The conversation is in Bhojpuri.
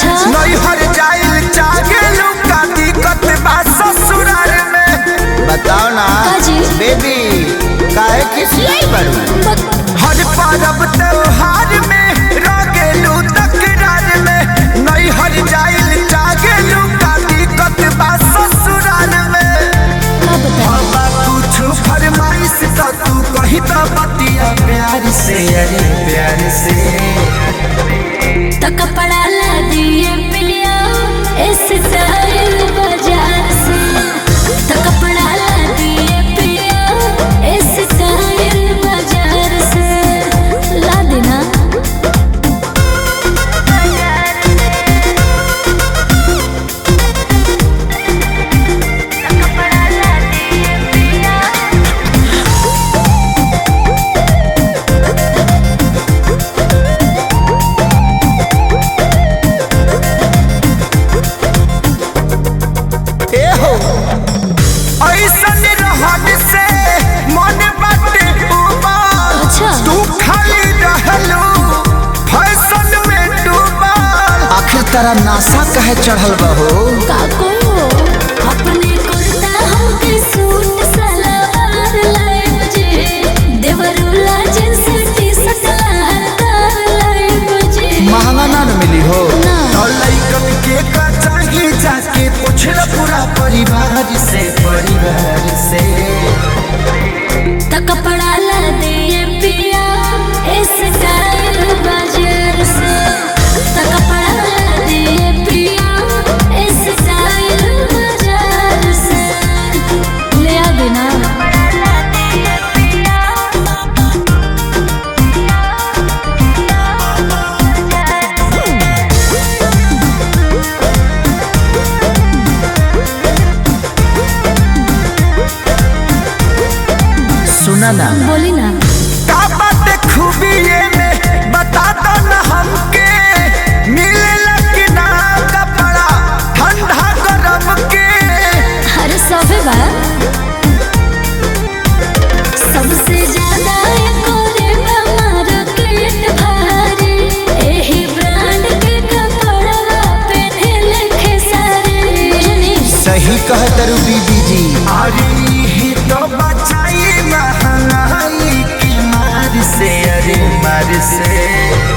अच्छा नहीं हर जाइल चागेलू का दिक्कत बा ससुराल में। बताओ ना बेबी काहे किसियाई बड़ू हर पर्व त्योहार में रगेलू तकरार में। नहीं हर जाइल चागेलू का दिक्कत बा ससुराल में। बाबा कुछ फरमाइश तो तू कही तो बतिया प्यार से अरे प्यार से। तो कपड़ा ला दिए पिलिया इस स्टाइल बाजार से। तो कपड़ा ला दिए पिलिया इस स्टाइल बाजार से। ला देना ऐसन रहन से मन बाटे उबाल। अच्छा तू खाली रहलू फैशन में डूबल। आखिर तेरा नासा कहे चढ़ल बहो काको अपने कुर्ता हमके सूट सलवार लाए मुझे। देवरुला जींस टी-शर्ट लहरदार लाए मुझे। महंगा ना मिली हो ना। और लइकन के का चाहिए जाके पूछल पूरा परिवार से परिवार से। तो कपड़ा ला दिए पिया इस स्टाइल बाजार से। तो कपड़ा ला दिए पिया इस स्टाइल बाजार से। ले आ देना सुना ना बोली ना का बात खूबी ये में बता दो ना हमके। मिलेला कि ना कपड़ा ठंडा गरम के। अरे सबे बा सबसे ज्यादा कोरे मार्केट भारी। एही ब्रांड के कपड़ा पहने लिखे सारे। सही कह तरु बीबी जी। अरे ही तो बचाई महंगाई की मार से अरे मार से।